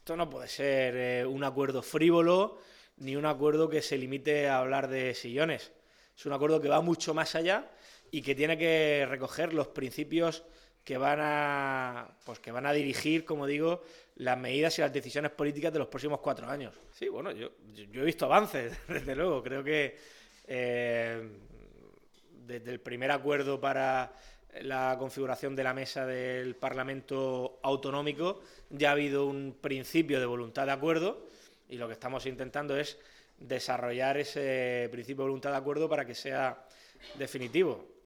Esto no puede ser un acuerdo frívolo ni un acuerdo que se limite a hablar de sillones. Es un acuerdo que va mucho más allá y que tiene que recoger los principios que van a dirigir, como digo, las medidas y las decisiones políticas de los próximos 4 años. Sí, bueno, yo he visto avances, desde luego. Creo que desde el primer acuerdo para la configuración de la mesa del Parlamento Autonómico ya ha habido un principio de voluntad de acuerdo y lo que estamos intentando es desarrollar ese principio de voluntad de acuerdo para que sea definitivo.